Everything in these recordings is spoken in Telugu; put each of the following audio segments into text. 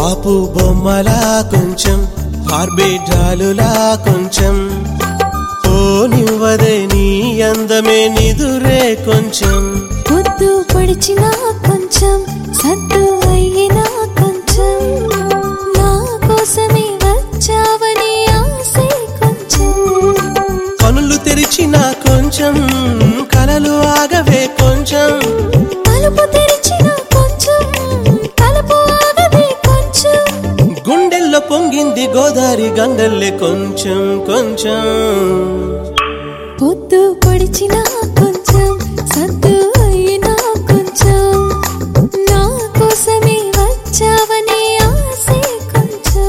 బాపు బొమ్మలా కొంచెం బార్బీ డాలులా కొంచెం పోనివ్వదే నీ అందమే నిదురే కొంచెం పొద్దు పడిచినా కొంచెం సద్దు అయినా కొంచెం నా కోసమే వచ్చావని ఆశే కొంచెం కనులు తెరిచినా కొంచెం కలలు ఆగవే కొంచెం తలుపు తెరిచినా కొంచెం తలుపు ఆగవే కొంచెం గుండెల్లో పొంగింది గోదారి గంగల్లే కొంచెం కొంచెం పొద్దు పడిచినా కొంచెం సద్దు అయినా కొంచెం నా కోసమే వచ్చావని ఆశే కొంచెం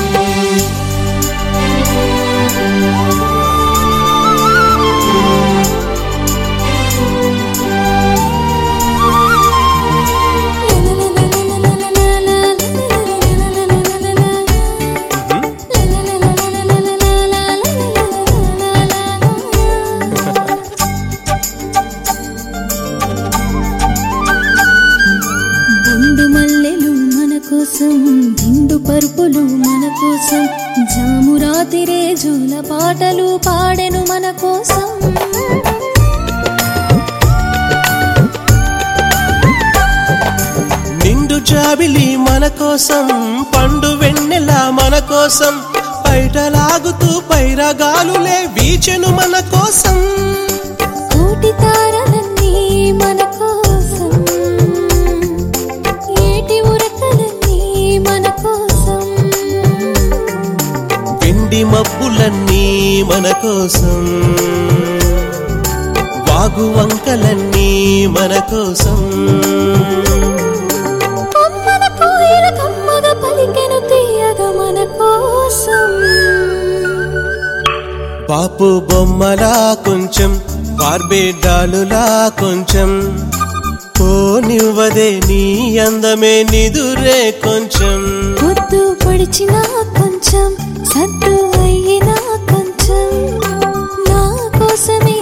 దిండు పరుపులు మన కోసం జాము రాతిరే జూల పాటలు పాడెను మన కోసం నిండు జాబిలి మన కోసం పండు వెన్నెల మన కోసం బయటలాగుతూ పైరగాలులే వీచెను మన కోసం కోటి తారలన్నీ మన కోసం ఏటి ఉరకలన్నీ మన కోసం వెండి మబ్బులన్నీ మన కోసం వాగు వంకలన్నీ మన కోసం అమ్మన కోయిల కమ్మగా పలికెను తీయగా మన కోసం బాపు బొమ్మలా కొంచెం బార్బీ డాలులా కొంచెం పోనివ్వదే నీ అందమే నిదురే కొంచెం పొద్దు పడిచినా కొంచెం సద్దు అయినా కొంచెం నా కోసమే